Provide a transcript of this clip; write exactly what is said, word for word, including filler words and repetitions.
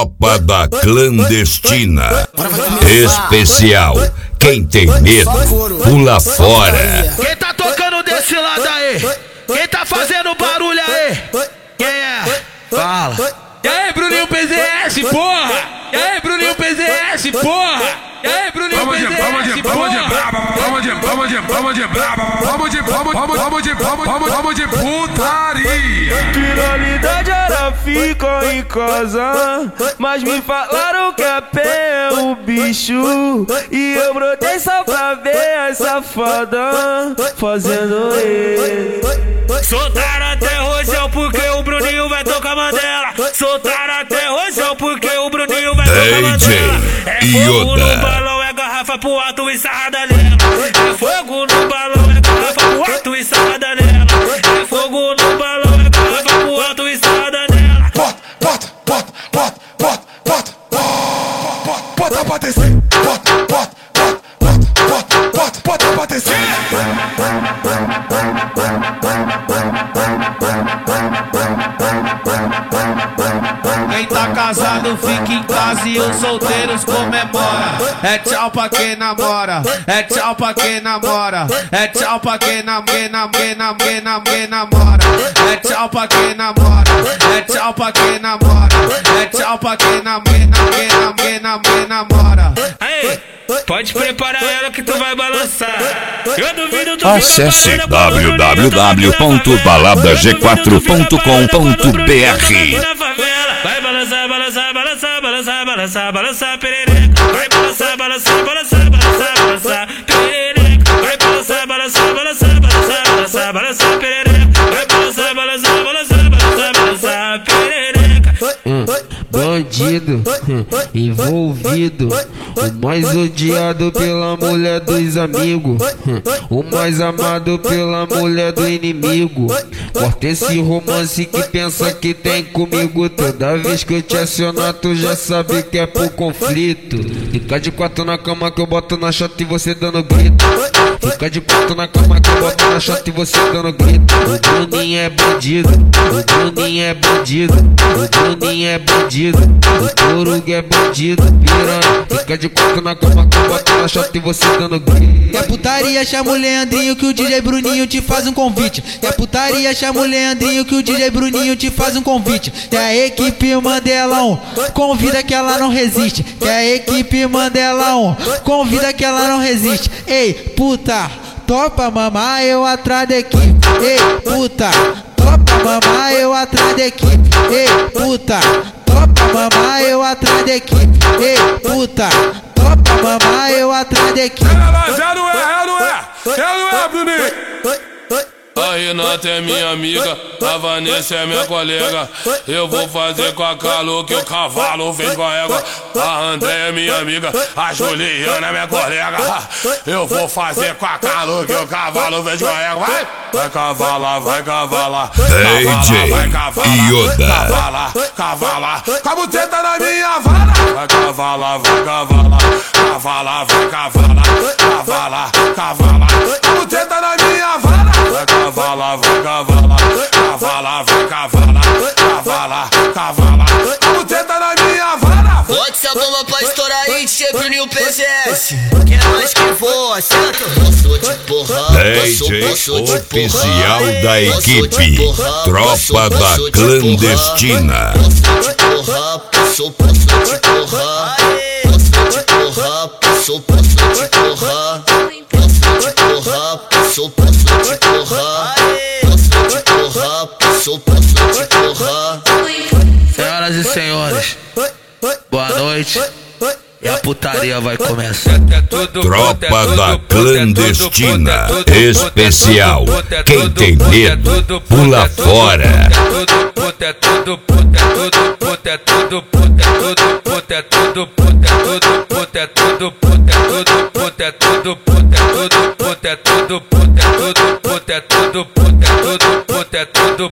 Tropa da Clandestina. Especial. Quem tem medo, pula fora. Quem tá tocando desse lado aí? Quem tá fazendo barulho aí? Quem é? Fala. E aí, Bruninho P Z S, porra! E aí, Bruninho P Z S, porra! E aí, Bruninho P Z S, porra! Vamos de braba, vamos de vamos de vamos de braba, vamos de vamos vamos vamos de vamos vamos vamos de putaria. Finalidade era ficar em casa, mas me falaram que a pé é o bicho, e eu brotei só pra ver a safada fazendo ele. Soltaram até rojão porque o Bruninho vai tocar Mandela. Soltaram até rojão porque o Bruninho vai tocar Mandela. É fogo no balão, é garrafa pro alto e sarrada nela. É fogo no balão, é garrafa pro alto e sarrada nela. É fogo no balão, é garrafa pro alto e sarrada nela. Bota, bota, bota, bota, bota, bota, bota, bota pra descer. Bota, bota, bota, bota, bota, bota pra descer. Quem tá casado fica em casa e os solteiros comemora. É tchau pra quem namora, é tchau pra quem namora, é tchau pra quem nam, quem nam, quem nam, quem nam, quem namora. É tchau pra quem namora, é tchau pra quem namora, é tchau pra quem nam, quem nam, quem nam, quem nam, quem namora. Aí, pode preparar ela que tu vai balançar. Eu duvido tu Acesse w w w ponto balada g quatro ponto com ponto b r. Vai balançar, balançar, balançar, balançar, balançar, balançar, perereca. Vai balançar, balançar, balançar, balançar, balançar, perereca. Vai balançar, balançar, balançar, balançar, balançar, balançar, perereca. Vai balançar, balançar, balançar, balançar, balançar, perereca. Hum, bandido, hum, envolvido, o mais odiado pela mulher dos amigos, hum, o mais amado pela mulher do inimigo. Corta esse romance que pensa que tem comigo. Toda vez que eu te acionar, tu já sabe que é por conflito. Fica de quatro na cama que eu boto na chata e você dando grito. Fica de quatro na cama que eu boto na chata e você dando grito. O Bruninho é bandido, o Bruninho é bandido, o Bruninho é bandido, o Coruga é bandido, piranha. Fica de quatro na cama que eu boto na chata e você dando grito. É putaria, chama o Leandrinho que o D J Bruninho te faz um convite. É putaria, chama o Leandrinho que o D J Bruninho te faz um convite. É a equipe Mandelão, convida que ela não resiste. É a equipe Mandelão, convida que ela não resiste. Ei, puta, topa mamar eu atrás da equipe. Ei, puta, topa mamar eu atrás da equipe. Ei, puta, topa mamar eu atrás da equipe. Ei, puta, topa mamar eu atrás da equipe. Mas é, não é, é, não é, é, não é, Bruninho. A Renata é minha amiga, a Vanessa é minha colega. Eu vou fazer com a Calo que o cavalo fez com a égua. A André é minha amiga, a Juliana é minha colega. Eu vou fazer com a Calo que o cavalo fez com a égua. Vai, vai cavalar, vai cavalar. D J vai cavalar, Yoda. Cavalar, cavalar, com a buteta na minha vara. Vai cavalar, vai cavalar, cavalar, vai cavalar, cavalar, cavalar, com a buteta na minha vara. Vai cavalar, vai cavalar, cavalar, vai cavalar, cavalar, cavalar, como tenta na minha vara. Bote essa bomba pra estourar aí, tchê, Bruninho P Z S. Quer mais que voa, certo? Posso de porra, D J oficial da equipe Tropa da Clandestina. Posso de porra, posso, posso de porra. Posso de porra, posso, posso de porra. Posso de porra, posso, posso de porra. Posso de porra, posso, posso de porra. Senhoras e senhores, boa noite. E a putaria vai começar. Tropa da Clandestina. Especial. Quem tem medo, pula fora. É tudo, puta, é tudo, puta, é tudo, puta, é tudo, puta, é tudo, puta, é tudo, puta, é tudo, puta, é tudo, puta, é tudo, puta, é tudo, puta, é tudo, puta, é tudo, puta, é tudo, puta, é tudo, puta, é tudo, puta, é tudo.